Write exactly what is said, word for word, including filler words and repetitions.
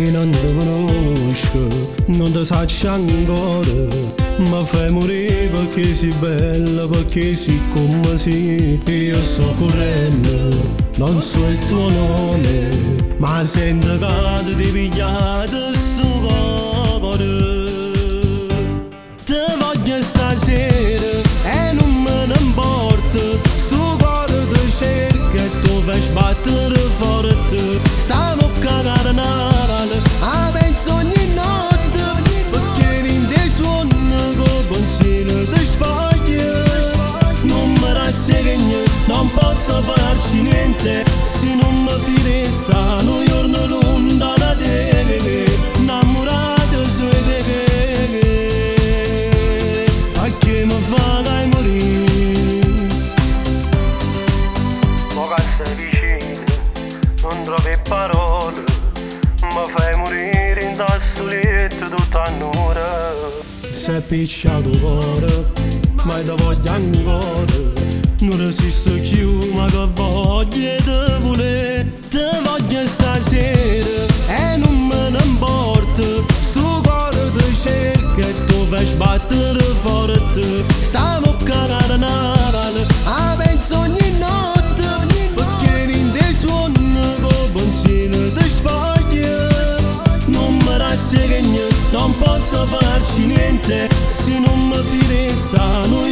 che non ti conosco, non ti saccio ancora, ma fai morire perché sei bella, perché sei come sei. Io sto correndo, non so il tuo nome, ma sento che ti pigliate sto cuore. Ti voglio stasera e non me ne importa, sto cuore ti cerca e tu fai sbattere forte. Stiamo cagando Natale, a penso ogni notte, perché in dei suoni con pensiero ti spoglia. Non mi rassegno, non posso farci niente, se non mi firesta un giorno lontano da te, innamorato su di te, a che mi farai morire. Ma che sei vicino, non trovi parole, mi fai morire in tasto letto tutta un'ora. Sei picciato cuore, ma ti voglio ancora, non resisto più, ma che voglio te volere. Ti voglio stasera e non me ne importa, sto cuore ti cerca e tu fai sbattere forte. Stiamo cagando Natale, a penso ogni notte, perché in dei suoni con pensiero ti spoglia. Non mi rassegno, non posso farci niente, se non mi firesta